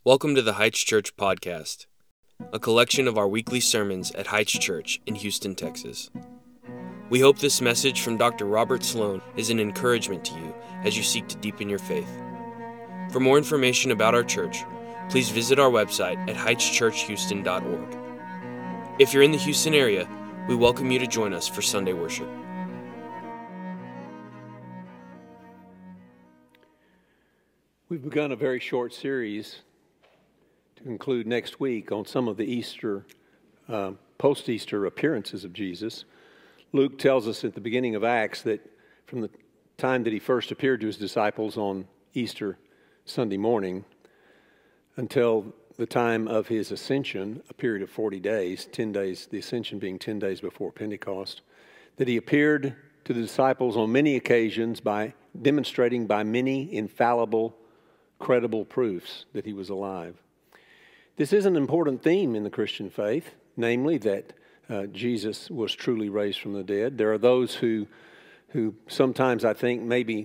Welcome to the Heights Church Podcast, a collection of our weekly sermons at Heights Church in Houston, Texas. We hope this message from Dr. Robert Sloan is an encouragement to you as you seek to deepen your faith. For more information about our church, please visit our website at heightschurchhouston.org. If you're in the Houston area, we welcome you to join us for Sunday worship. We've begun a very short series to conclude next week on some of the post-Easter appearances of Jesus. Luke tells us at the beginning of Acts that from the time that he first appeared to his disciples on Easter Sunday morning until the time of his ascension, a period of 40 days, 10 days, the ascension being 10 days before Pentecost, that he appeared to the disciples on many occasions by demonstrating by many infallible, credible proofs that he was alive. This is an important theme in the Christian faith, namely that Jesus was truly raised from the dead. There are those who sometimes I think maybe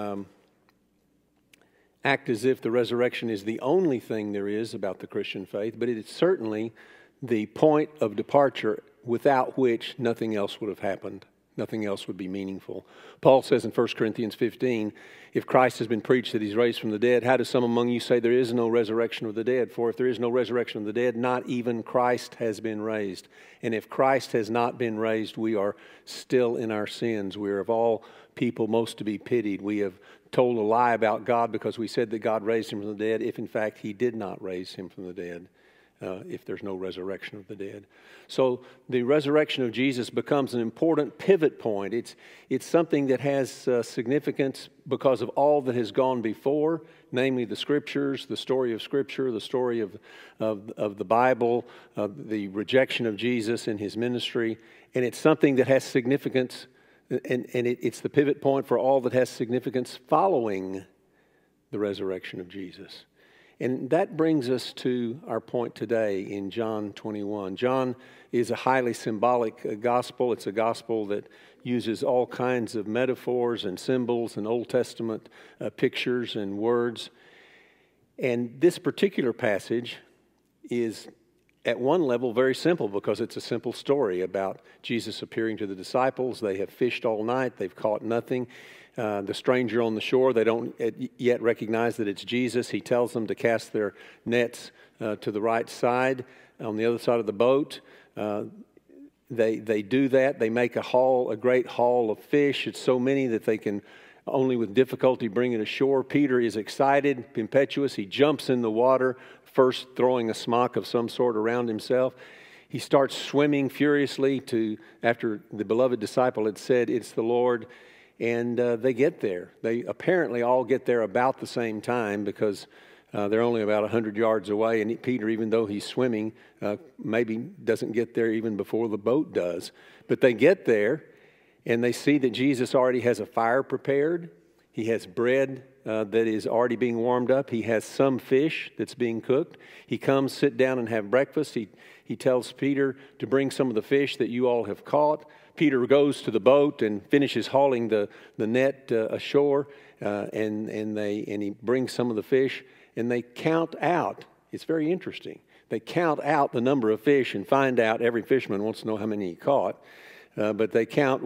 act as if the resurrection is the only thing there is about the Christian faith, but it is certainly the point of departure without which nothing else would have happened. Nothing else would be meaningful. Paul says in 1 Corinthians 15, if Christ has been preached that he's raised from the dead, how do some among you say there is no resurrection of the dead? For if there is no resurrection of the dead, not even Christ has been raised. And if Christ has not been raised, we are still in our sins. We are of all people most to be pitied. We have told a lie about God because we said that God raised him from the dead, if in fact he did not raise him from the dead. If there's no resurrection of the dead. So the resurrection of Jesus becomes an important pivot point. It's something that has significance because of all that has gone before, namely the Scriptures, the story of Scripture, the story of the Bible, the rejection of Jesus in his ministry. And it's something that has significance, and it's the pivot point for all that has significance following the resurrection of Jesus. And that brings us to our point today in John 21. John is a highly symbolic gospel. It's a gospel that uses all kinds of metaphors and symbols and Old Testament pictures and words. And this particular passage is, at one level, very simple because it's a simple story about Jesus appearing to the disciples. They have fished all night. They've caught nothing. The stranger on the shore, they don't yet recognize that it's Jesus. He tells them to cast their nets to the right side, on the other side of the boat. They do that. They make a great haul of fish. It's so many that they can only with difficulty bring it ashore. Peter is excited, impetuous. He jumps in the water, first throwing a smock of some sort around himself. He starts swimming furiously after the beloved disciple had said, "It's the Lord." And they get there. They apparently all get there about the same time because they're only about 100 yards away. And Peter, even though he's swimming, maybe doesn't get there even before the boat does. But they get there and they see that Jesus already has a fire prepared. He has bread that is already being warmed up. He has some fish that's being cooked. He comes, sit down and have breakfast. He tells Peter to bring some of the fish that you all have caught. Peter goes to the boat and finishes hauling the net ashore, and he brings some of the fish, and they count out. It's very interesting. They count out the number of fish and find out, every fisherman wants to know how many he caught, but they count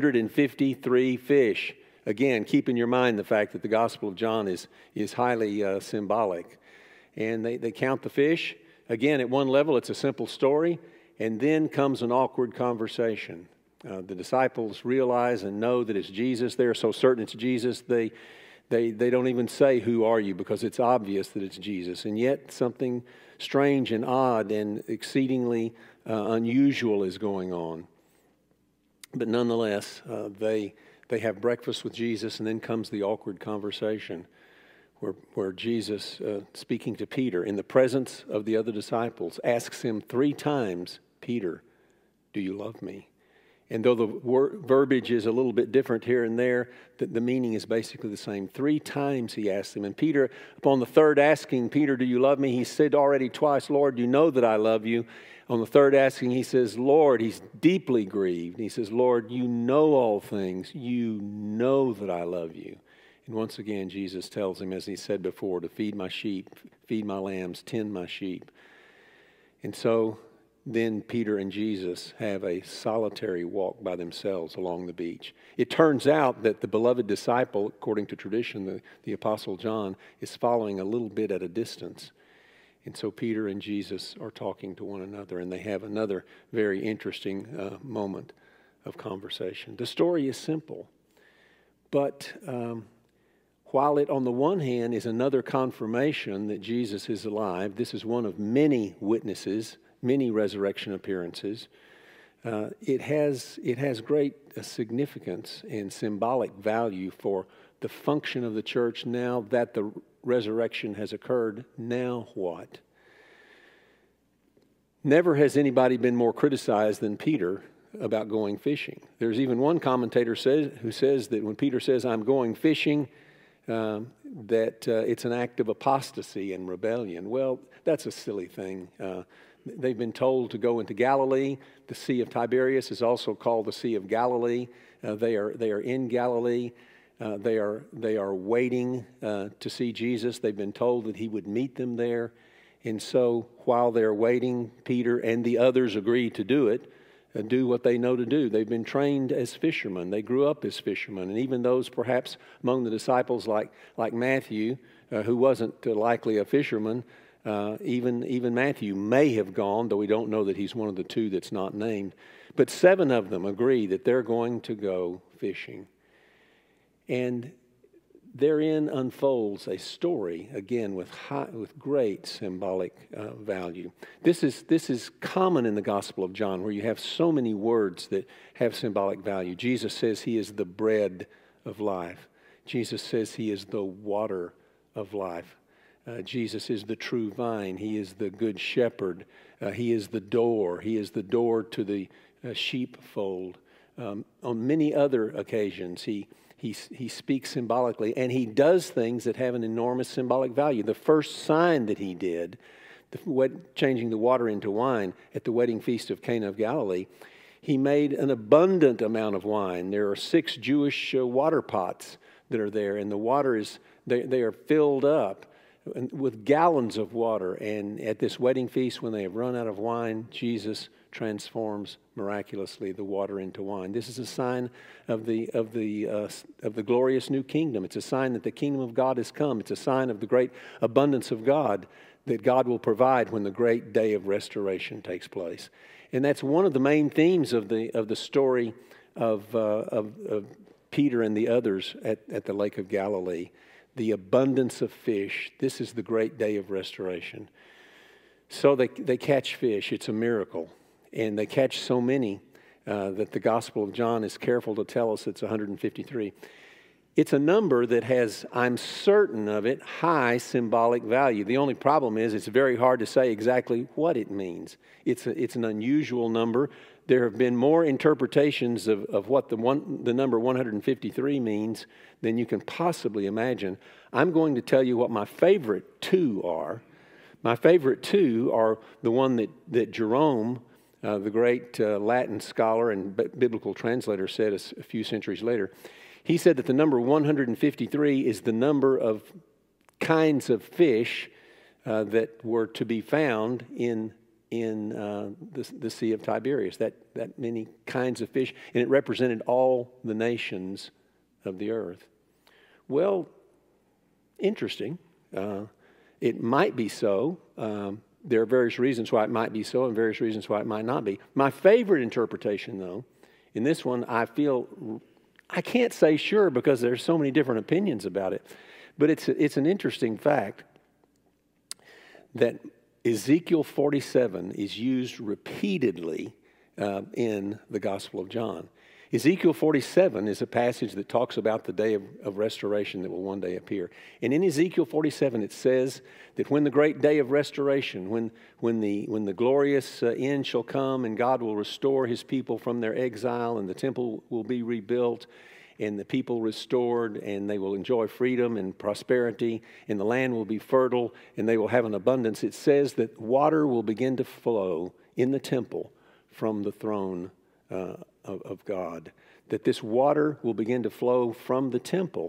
153 fish. Again, keep in your mind the fact that the Gospel of John is highly symbolic. And they count the fish. Again, at one level, it's a simple story, and then comes an awkward conversation. The disciples realize and know that it's Jesus. They're so certain it's Jesus, they don't even say, "Who are you?" because it's obvious that it's Jesus. And yet something strange and odd and exceedingly unusual is going on. But nonetheless, they have breakfast with Jesus, and then comes the awkward conversation where Jesus, speaking to Peter in the presence of the other disciples, asks him 3 times, "Peter, do you love me?" And though the verbiage is a little bit different here and there, the meaning is basically the same. 3 times he asked him. And Peter, upon the third asking, "Peter, do you love me?" he said already twice, "Lord, you know that I love you." On the third asking, he says, "Lord," he's deeply grieved. He says, "Lord, you know all things. You know that I love you." And once again, Jesus tells him, as he said before, to feed my sheep, feed my lambs, tend my sheep. And so then Peter and Jesus have a solitary walk by themselves along the beach. It turns out that the beloved disciple, according to tradition, the Apostle John, is following a little bit at a distance. And so Peter and Jesus are talking to one another, and they have another very interesting moment of conversation. The story is simple, but while it on the one hand is another confirmation that Jesus is alive, this is one of many witnesses, many resurrection appearances. It has great significance and symbolic value for the function of the church now that the resurrection has occurred. Now what? Never has anybody been more criticized than Peter about going fishing. There's even one commentator who says that when Peter says, "I'm going fishing," that it's an act of apostasy and rebellion. Well, that's a silly thing. They've been told to go into Galilee. The Sea of Tiberias is also called the Sea of Galilee. They are in Galilee. They are waiting to see Jesus. They've been told that he would meet them there. And so while they're waiting, Peter and the others agree to do it, do what they know to do. They've been trained as fishermen. They grew up as fishermen. And even those perhaps among the disciples like Matthew, who wasn't likely a fisherman, even Matthew may have gone, though we don't know that he's one of the two that's not named. But 7 of them agree that they're going to go fishing. And therein unfolds a story, again, with great symbolic value. This is common in the Gospel of John, where you have so many words that have symbolic value. Jesus says he is the bread of life. Jesus says he is the water of life. Jesus is the true vine. He is the good shepherd. He is the door. He is the door to the sheepfold. On many other occasions, he speaks symbolically, and he does things that have an enormous symbolic value. The first sign that he did, changing the water into wine at the wedding feast of Cana of Galilee, he made an abundant amount of wine. There are 6 Jewish water pots that are there, and the water they are filled up with gallons of water. And at this wedding feast, when they have run out of wine, Jesus transforms miraculously the water into wine. This is a sign of the glorious new kingdom. It's a sign that the kingdom of God has come. It's a sign of the great abundance of God that God will provide when the great day of restoration takes place. And that's one of the main themes of the story of Peter and the others at the Lake of Galilee. The abundance of fish. This is the great day of restoration. So they catch fish. It's a miracle. And they catch so many that the Gospel of John is careful to tell us it's 153. It's a number that has, I'm certain of it, high symbolic value. The only problem is it's very hard to say exactly what it means. It's an unusual number. There have been more interpretations of what the number 153 means than you can possibly imagine. I'm going to tell you what my favorite 2 are. My favorite 2 are the one that Jerome, the great Latin scholar and biblical translator, said a few centuries later. He said that the number 153 is the number of kinds of fish that were to be found in the Sea of Tiberias, that many kinds of fish, and it represented all the nations of the earth. Well, interesting. It might be so. There are various reasons why it might be so and various reasons why it might not be. My favorite interpretation, though, in this one, I can't say sure because there's so many different opinions about it, but it's an interesting fact that Ezekiel 47 is used repeatedly in the Gospel of John. Ezekiel 47 is a passage that talks about the day of restoration that will one day appear. And in Ezekiel 47 it says that when the great day of restoration, when the glorious end shall come and God will restore his people from their exile and the temple will be rebuilt and the people restored and they will enjoy freedom and prosperity and the land will be fertile and they will have an abundance, it says that water will begin to flow in the temple from the throne of God, that this water will begin to flow from the temple.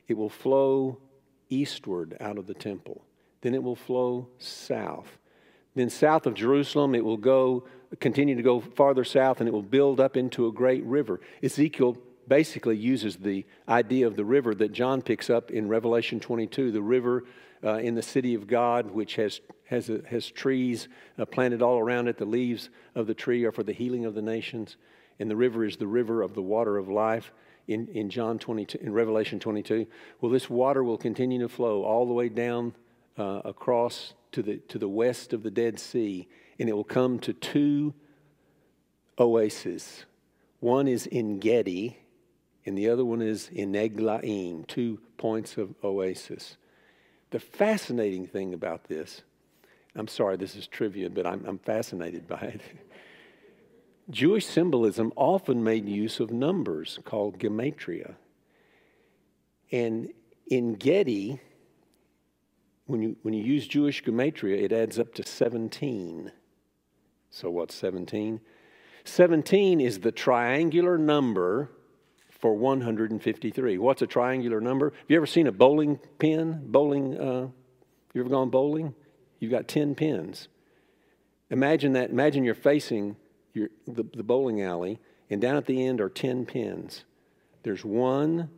It will flow eastward out of the temple. Then it will flow south. Then south of Jerusalem, it will continue to go farther south, and it will build up into a great river. Ezekiel basically uses the idea of the river that John picks up in Revelation 22, the river in the city of God, which has trees planted all around it. The leaves of the tree are for the healing of the nations, and the river is the river of the water of life in John 22, in Revelation 22. Well, this water will continue to flow all the way down across to the west of the Dead Sea, and it will come to two oases. One is En Gedi, and the other one is in Eglaim, 2 points of oasis. The fascinating thing about this, I'm sorry, this is trivia, but I'm fascinated by it. Jewish symbolism often made use of numbers called gematria. And in Gedi, when you use Jewish gematria, it adds up to 17. So what's 17? 17 is the triangular number for 153. What's a triangular number? Have you ever seen a bowling pin? You ever gone bowling? You've got 10 pins. Imagine that. Imagine you're facing the bowling alley, and down at the end are 10 pins. There's 1,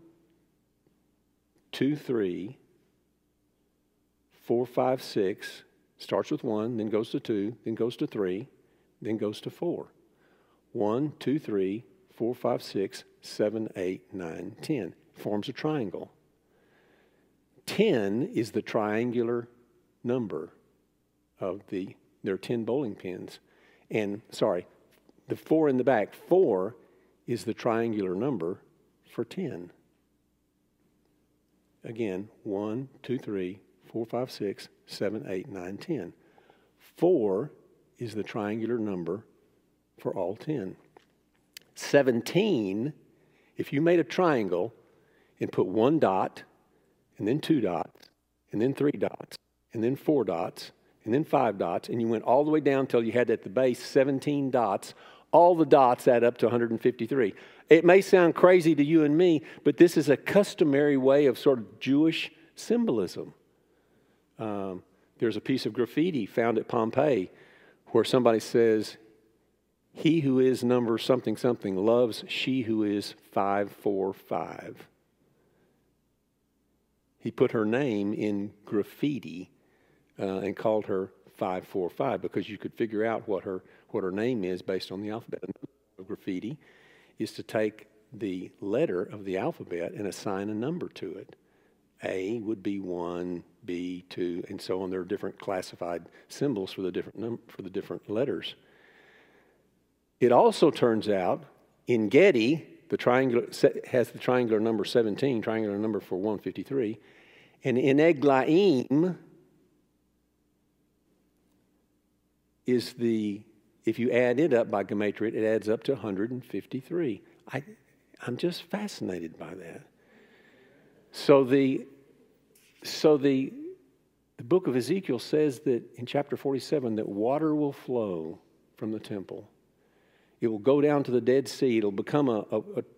2, 3, 4, 5, 6. Starts with 1, then goes to 2, then goes to 3, then goes to 4. 1, 2, 3, 4, 5, 6, 7, 8, 9, 10. Forms a triangle. 10 is the triangular number of there are 10 bowling pins. And, the 4 in the back, 4 is the triangular number for 10. Again, 1, 2, 3, 4, 5, 6, 7, 8, 9, 10. 4 is the triangular number for all 10. 17, if you made a triangle and put 1 dot, and then 2 dots, and then 3 dots, and then 4 dots, and then 5 dots, and you went all the way down until you had at the base 17 dots, all the dots add up to 153. It may sound crazy to you and me, but this is a customary way of sort of Jewish symbolism. There's a piece of graffiti found at Pompeii where somebody says, "He who is number something something loves she who is 545." He put her name in graffiti and called her 545 because you could figure out what her name is based on the alphabet. Graffiti is to take the letter of the alphabet and assign a number to it. A would be 1, B 2, and so on. There are different classified symbols for the different letters. It also turns out in Gedi, has the triangular number 17, triangular number for 153, and in Eglaim is if you add it up by gematria, it adds up to 153. I'm just fascinated by that. So the book of Ezekiel says that in chapter 47 that water will flow from the temple. It will go down to the Dead Sea. It'll become a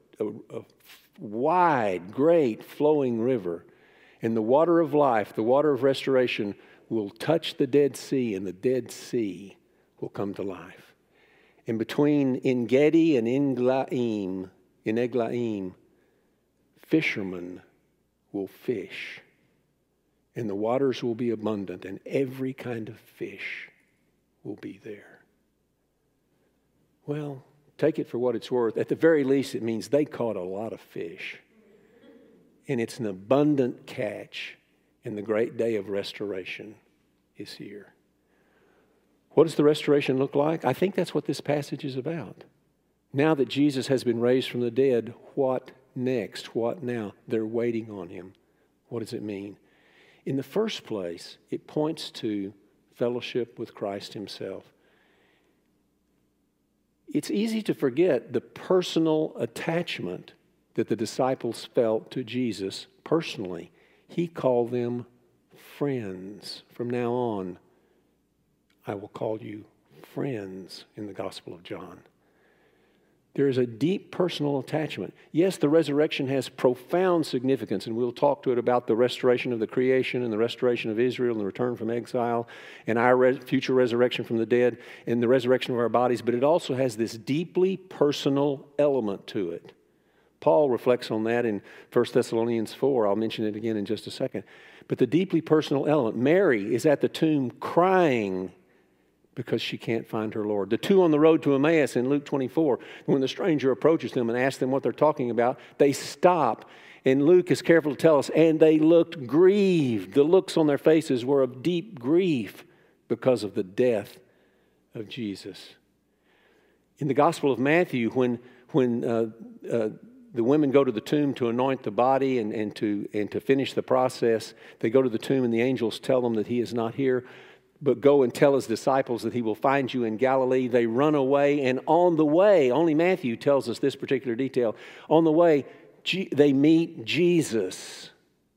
wide, great, flowing river. And the water of life, the water of restoration, will touch the Dead Sea, and the Dead Sea will come to life. And between En Gedi and in Eglaim, fishermen will fish. And the waters will be abundant, and every kind of fish will be there. Well, take it for what it's worth. At the very least, it means they caught a lot of fish. And it's an abundant catch, and the great day of restoration is here. What does the restoration look like? I think that's what this passage is about. Now that Jesus has been raised from the dead, what next? What now? They're waiting on him. What does it mean? In the first place, it points to fellowship with Christ himself. It's easy to forget the personal attachment that the disciples felt to Jesus personally. He called them friends. From now on, I will call you friends in the Gospel of John. There is a deep personal attachment. Yes, the resurrection has profound significance, and we'll talk to it about the restoration of the creation and the restoration of Israel and the return from exile and our future resurrection from the dead and the resurrection of our bodies, but it also has this deeply personal element to it. Paul reflects on that in 1 Thessalonians 4. I'll mention it again in just a second. But the deeply personal element, Mary is at the tomb crying because she can't find her Lord. The two on the road to Emmaus in Luke 24, when the stranger approaches them and asks them what they're talking about, they stop. And Luke is careful to tell us, and they looked grieved. The looks on their faces were of deep grief because of the death of Jesus. In the Gospel of Matthew, when the women go to the tomb to anoint the body and to finish the process, they go to the tomb and the angels tell them that he is not here, but go and tell his disciples that he will find you in Galilee. They run away, and on the way, only Matthew tells us this particular detail, on the way, they meet Jesus,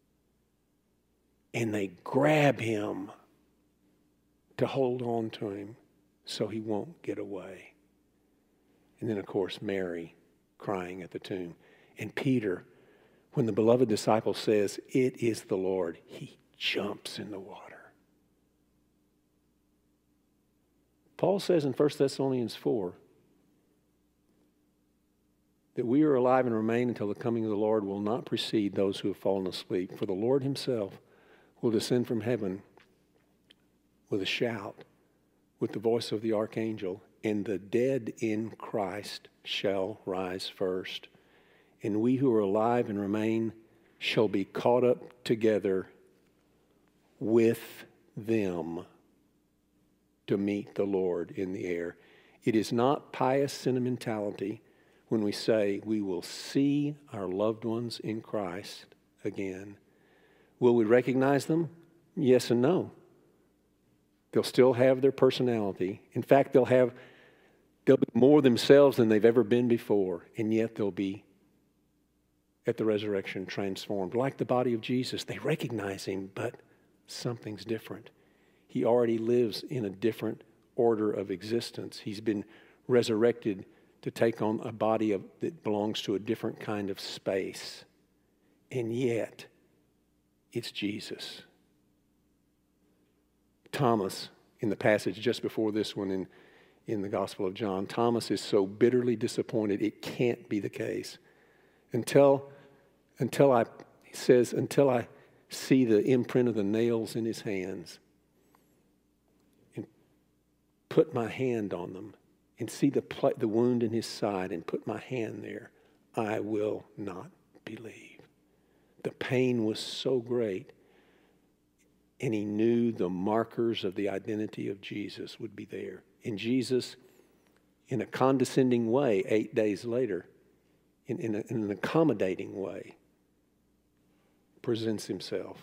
and they grab him to hold on to him so he won't get away. And then, of course, Mary crying at the tomb. And Peter, when the beloved disciple says, "It is the Lord," he jumps in the water. Paul says in 1 Thessalonians 4 that we are alive and remain until the coming of the Lord will not precede those who have fallen asleep. For the Lord himself will descend from heaven with a shout, with the voice of the archangel, and the dead in Christ shall rise first. And we who are alive and remain shall be caught up together with them to meet the Lord in the air. It is not pious sentimentality when we say we will see our loved ones in Christ again. Will we recognize them? Yes and no. They'll still have their personality. In fact, they'll be more themselves than they've ever been before, and yet they'll be at the resurrection transformed. Like the body of Jesus, they recognize him, but something's different. He already lives in a different order of existence. He's been resurrected to take on a body that belongs to a different kind of space. And yet, it's Jesus. Thomas, in the passage just before this one in the Gospel of John, Thomas is so bitterly disappointed it can't be the case. Until I see the imprint of the nails in his hands, put my hand on them and see the wound in his side and put my hand there, I will not believe. The pain was so great, and he knew the markers of the identity of Jesus would be there. And Jesus, in a condescending way, 8 days later, in an accommodating way, presents himself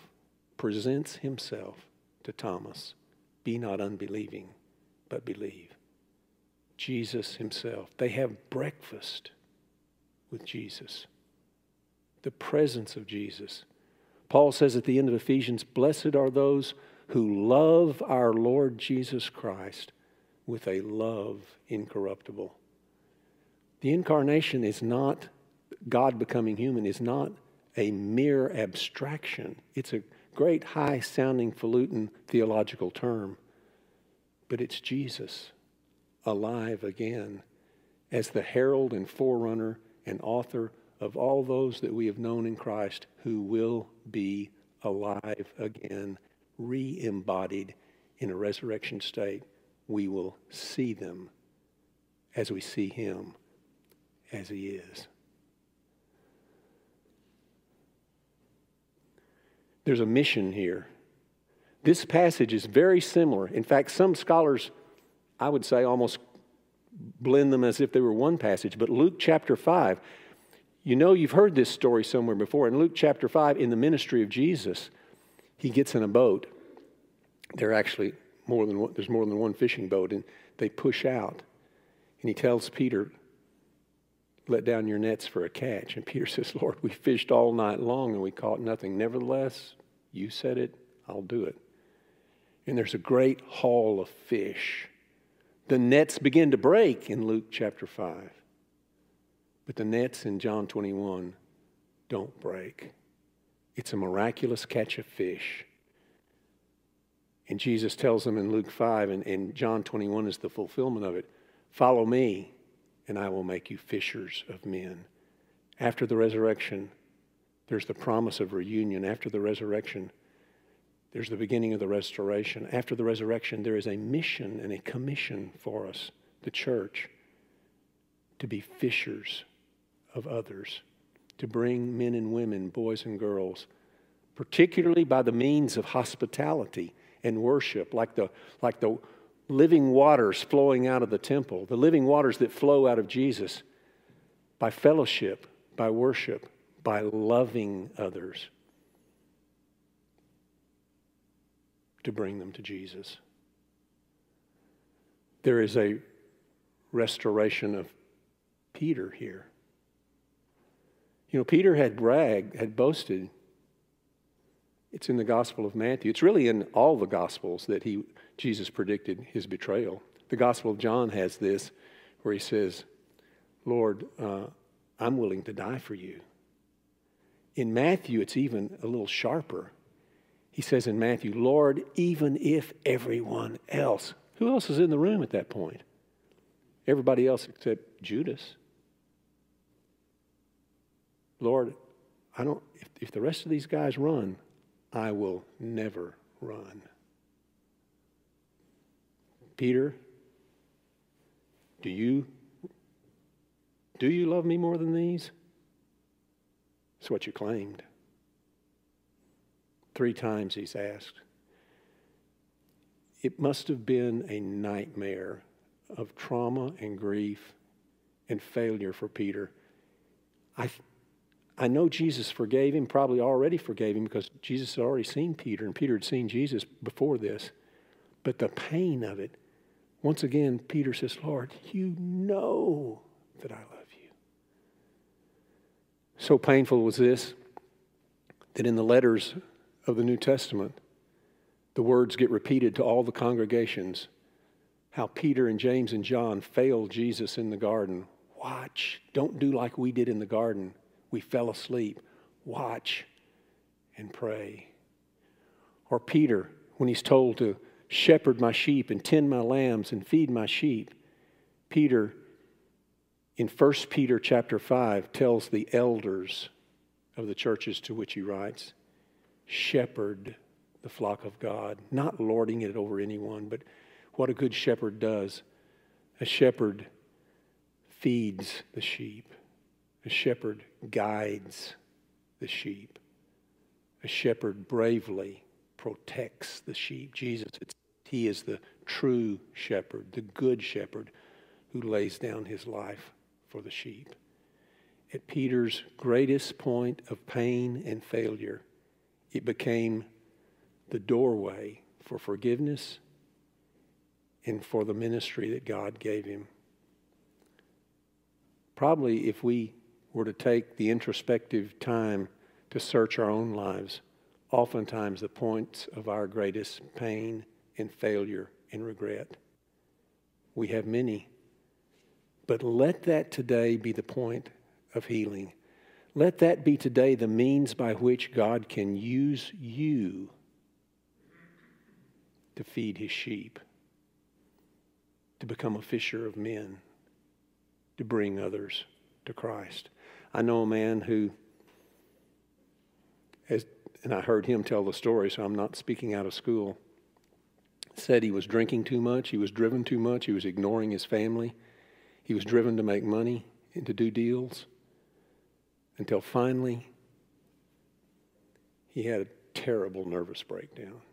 to Thomas. Be not unbelieving, but believe. Jesus himself. They have breakfast with Jesus. The presence of Jesus. Paul says at the end of Ephesians, "Blessed are those who love our Lord Jesus Christ with a love incorruptible." The incarnation is not, God becoming human is not a mere abstraction. It's a great high-sounding falutin theological term. But it's Jesus, alive again, as the herald and forerunner and author of all those that we have known in Christ who will be alive again, re-embodied in a resurrection state. We will see them as we see him as he is. There's a mission here. This passage is very similar. In fact, some scholars, I would say, almost blend them as if they were one passage. But Luke chapter 5, you've heard this story somewhere before. In Luke chapter 5, in the ministry of Jesus, he gets in a boat. There's more than one fishing boat, and they push out. And he tells Peter, "Let down your nets for a catch." And Peter says, "Lord, we fished all night long and we caught nothing. Nevertheless, you said it, I'll do it." And there's a great haul of fish. The nets begin to break in Luke chapter 5. But the nets in John 21 don't break. It's a miraculous catch of fish. And Jesus tells them in Luke 5, and John 21 is the fulfillment of it, follow me, and I will make you fishers of men. After the resurrection, there's the promise of reunion. After the resurrection, there's the beginning of the restoration. After the resurrection, there is a mission and a commission for us, the church, to be fishers of others, to bring men and women, boys and girls, particularly by the means of hospitality and worship, like the living waters flowing out of the temple, the living waters that flow out of Jesus, by fellowship, by worship, by loving others, to bring them to Jesus. There is a restoration of Peter here. You know, Peter had bragged, had boasted. It's in the Gospel of Matthew. It's really in all the Gospels that Jesus predicted his betrayal. The Gospel of John has this, where he says, Lord, I'm willing to die for you. In Matthew, it's even a little sharper. He says in Matthew, Lord, even if everyone else. Who else is in the room at that point? Everybody else except Judas. Lord, if the rest of these guys run, I will never run. Peter, do you love me more than these? That's what you claimed. 3 times he's asked. It must have been a nightmare of trauma and grief and failure for Peter. I know Jesus forgave him, probably already forgave him, because Jesus had already seen Peter, and Peter had seen Jesus before this. But the pain of it, once again, Peter says, Lord, you know that I love you. So painful was this, that in the letters of the New Testament, the words get repeated to all the congregations, how Peter and James and John failed Jesus in the garden. Watch, don't do like we did in the garden. We fell asleep. Watch and pray. Or Peter, when he's told to shepherd my sheep and tend my lambs and feed my sheep, Peter, in 1 Peter chapter 5, tells the elders of the churches to which he writes, shepherd the flock of God, not lording it over anyone, but what a good shepherd does. A shepherd feeds the sheep. A shepherd guides the sheep. A shepherd bravely protects the sheep. Jesus, he is the true shepherd, the good shepherd who lays down his life for the sheep. At Peter's greatest point of pain and failure, it became the doorway for forgiveness and for the ministry that God gave him. Probably if we were to take the introspective time to search our own lives, oftentimes the points of our greatest pain and failure and regret. We have many. But let that today be the point of healing. Let that be today the means by which God can use you to feed his sheep, to become a fisher of men, to bring others to Christ. I know a man who, and I heard him tell the story, so I'm not speaking out of school, said he was drinking too much, he was driven too much, he was ignoring his family, he was driven to make money and to do deals, until finally he had a terrible nervous breakdown.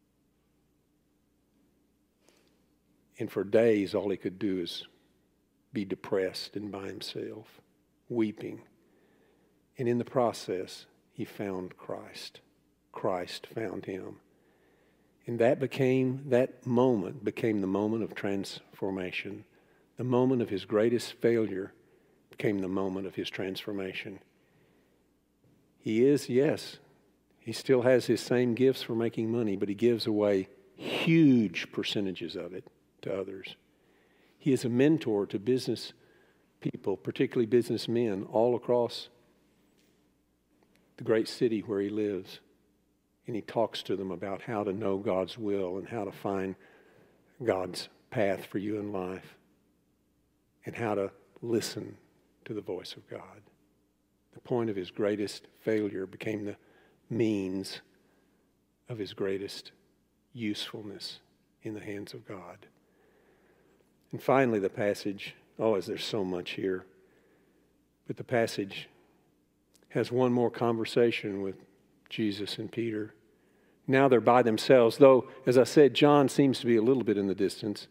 And for days, all he could do is be depressed and by himself, weeping. And in the process, he found Christ. Christ found him. And that moment became the moment of transformation. The moment of his greatest failure became the moment of his transformation. He is, yes, he still has his same gifts for making money, but he gives away huge percentages of it to others. He is a mentor to business people, particularly businessmen, all across the great city where he lives. And he talks to them about how to know God's will and how to find God's path for you in life and how to listen to the voice of God. The point of his greatest failure became the means of his greatest usefulness in the hands of God. And finally, the passage, there's so much here, but the passage has one more conversation with Jesus and Peter. Now they're by themselves, though, as I said, John seems to be a little bit in the distance.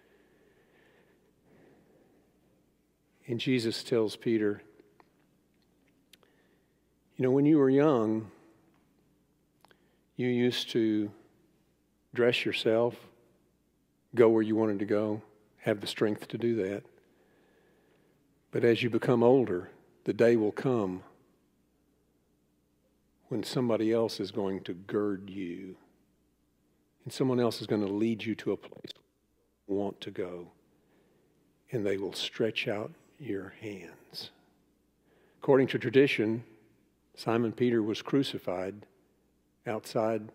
And Jesus tells Peter, when you were young, you used to dress yourself, go where you wanted to go, have the strength to do that. But as you become older, the day will come when somebody else is going to gird you and someone else is going to lead you to a place you want to go, and they will stretch out your hands. According to tradition, Simon Peter was crucified outside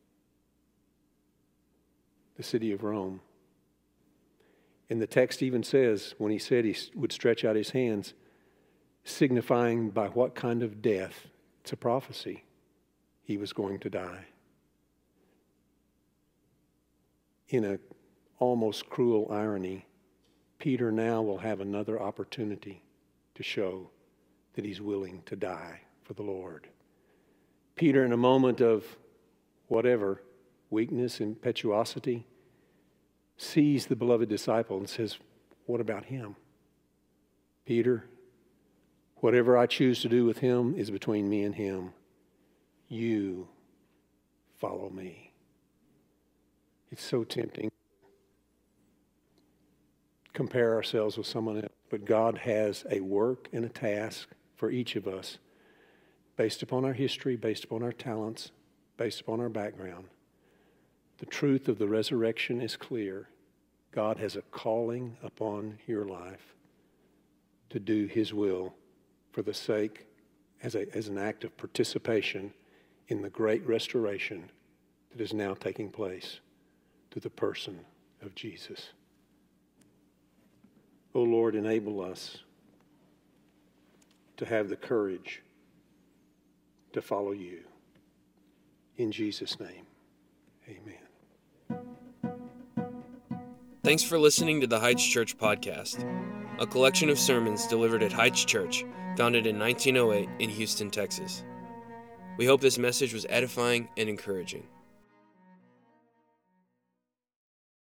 the city of Rome. And the text even says, when he said he would stretch out his hands, signifying by what kind of death, it's a prophecy, he was going to die. In an almost cruel irony, Peter now will have another opportunity to show that he's willing to die for the Lord. Peter, in a moment of whatever, weakness, impetuosity, sees the beloved disciple and says, what about him? Peter, whatever I choose to do with him is between me and him. You follow me. It's so tempting to compare ourselves with someone else, but God has a work and a task for each of us based upon our history, based upon our talents, based upon our background. The truth of the resurrection is clear. God has a calling upon your life to do his will for the sake, as an act of participation in the great restoration that is now taking place through the person of Jesus. O Lord, enable us to have the courage to follow you. In Jesus' name, amen. Thanks for listening to the Heights Church Podcast, a collection of sermons delivered at Heights Church, founded in 1908 in Houston, Texas. We hope this message was edifying and encouraging.